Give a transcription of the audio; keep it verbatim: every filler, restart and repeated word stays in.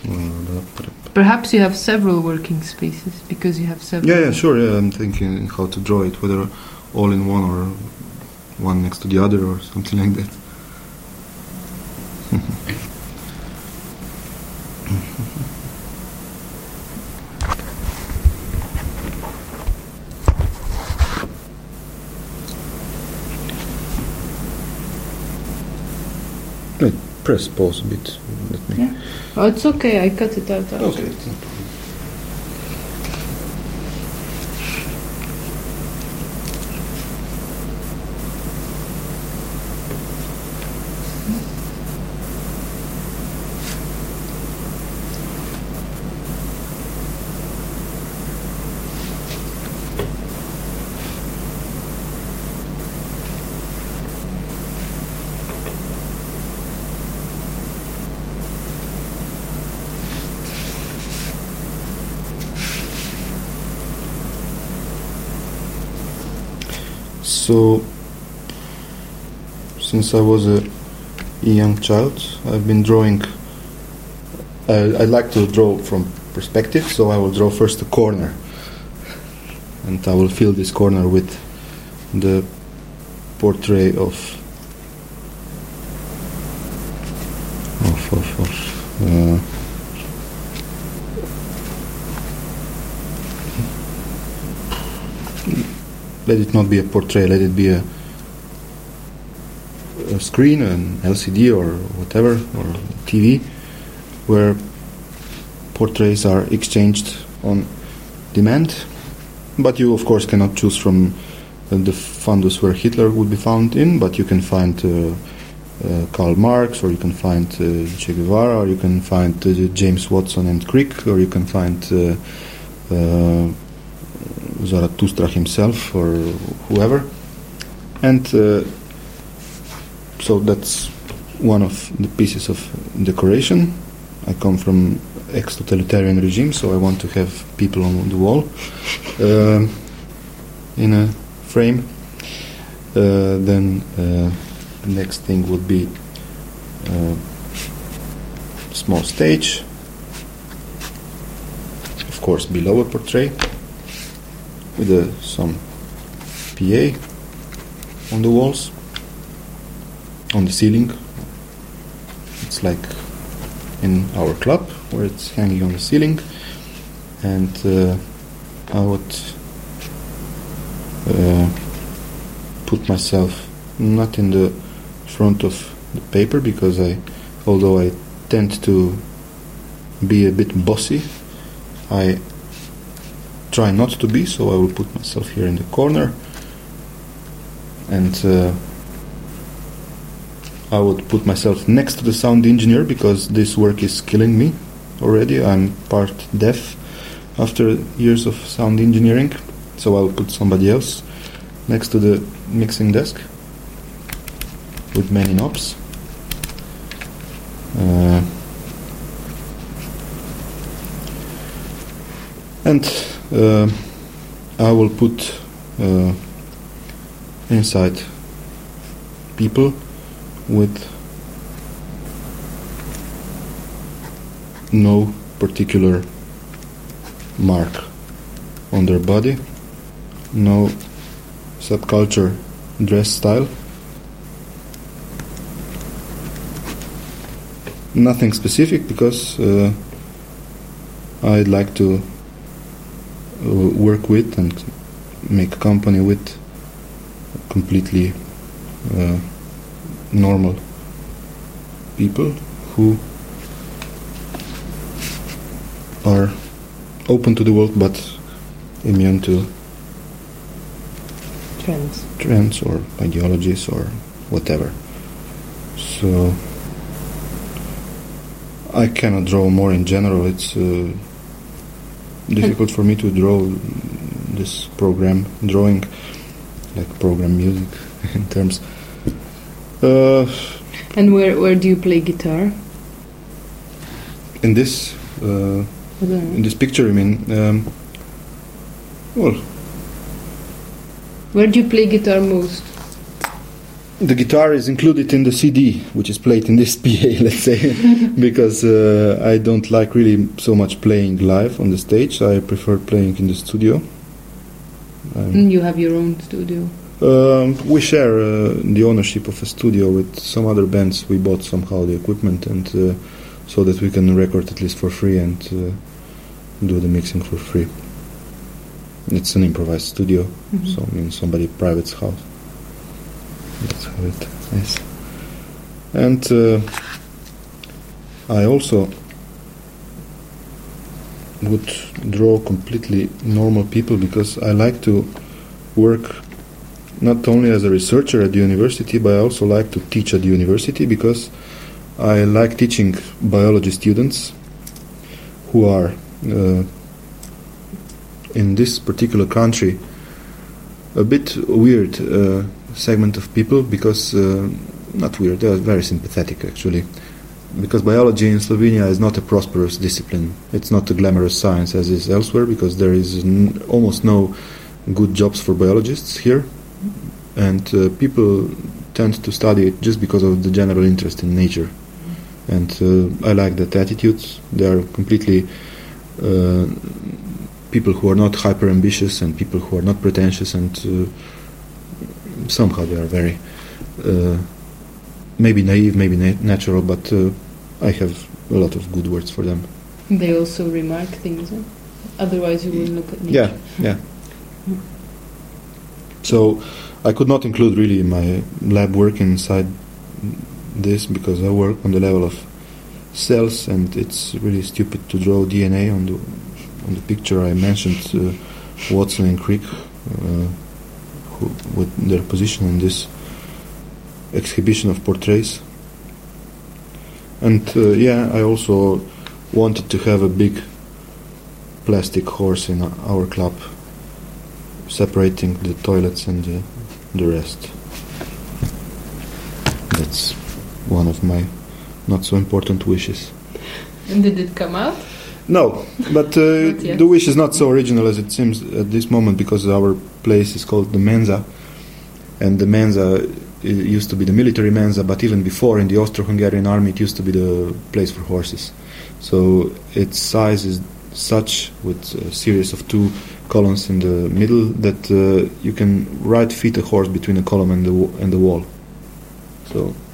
Perhaps you have several working spaces because you have several. Yeah, yeah, sure. Yeah, I'm thinking how to draw it, whether all in one or one next to the other or something like that. Wait, press pause a bit. Let me. Yeah. Oh, it's okay. I cut it out. After. Okay. So, since I was a young child, I've been drawing. I, I like to draw from perspective, so I will draw first a corner, and I will fill this corner with the portrait of of of, of uh, let it not be a portrait, let it be a, a screen, an L C D or whatever, or T V, where portraits are exchanged on demand. But you, of course, cannot choose from uh, the fundus where Hitler would be found in, but you can find uh, uh, Karl Marx, or you can find uh, Che Guevara, or you can find uh, James Watson and Crick, or you can find uh, uh, Zarathustra himself or whoever, and uh, so that's one of the pieces of decoration. I come from ex-totalitarian regime, so I want to have people on the wall uh, in a frame. Uh, then uh, the next thing would be a small stage, of course below a portrait, with uh, some P A on the walls, on the ceiling. It's like in our club where it's hanging on the ceiling, and uh, I would uh, put myself not in the front of the paper, because I, although I tend to be a bit bossy, I try not to be, so I will put myself here in the corner, and uh, I would put myself next to the sound engineer, because this work is killing me already. I'm part deaf after years of sound engineering, so I will put somebody else next to the mixing desk with many knobs. Uh, and Uh, I will put uh, inside people with no particular mark on their body, no subculture dress style, nothing specific, because uh, I'd like to Uh, work with and make company with completely uh, normal people who are open to the world but immune to trends, trends or ideologies or whatever. So I cannot draw more in general. It's uh, difficult for me to draw this program drawing, like program music in terms. Uh, and where where do you play guitar? In this uh, in this picture, I mean, um, well, where do you play guitar most? the guitar is included in the C D, which is played in this P A, let's say, because uh, I don't like really so much playing live on the stage. I prefer playing in the studio. Um, You have your own studio. Um, we share uh, the ownership of a studio with some other bands. We bought somehow the equipment, and uh, so that we can record at least for free and uh, do the mixing for free. It's an improvised studio, Mm-hmm. so in somebody's private house. That's how it is. And uh, I also would draw completely normal people, because I like to work not only as a researcher at the university, but I also like to teach at the university, because I like teaching biology students who are uh, in this particular country a bit weird uh, segment of people, because uh, not weird, they are very sympathetic actually, because biology in Slovenia is not a prosperous discipline. It's not a glamorous science as is elsewhere, because there is n- almost no good jobs for biologists here, and uh, people tend to study it just because of the general interest in nature. And uh, I like that attitude. They are completely uh, people who are not hyper ambitious, and people who are not pretentious, and uh, somehow they are very uh, maybe naive, maybe na- natural, but uh, I have a lot of good words for them. They also remark things, huh? Otherwise you wouldn't look at nature. Yeah, yeah. So I could not include really my lab work inside this, because I work on the level of cells, and it's really stupid to draw D N A on the on the picture. I mentioned uh, Watson and Crick, uh, who, with their position in this exhibition of portraits. And uh, yeah, I also wanted to have a big plastic horse in our club, separating the toilets and the, the rest. That's one of my not so important wishes. And did it come out? No, but uh, Not yet. the wish is not so original as it seems at this moment, because our place is called the Mensa, and the Mensa uh, used to be the military Mensa, but even before, in the Austro-Hungarian army, it used to be the place for horses. So its size is such, with a series of two columns in the middle, that uh, you can right fit a horse between a column and the w- and the wall. So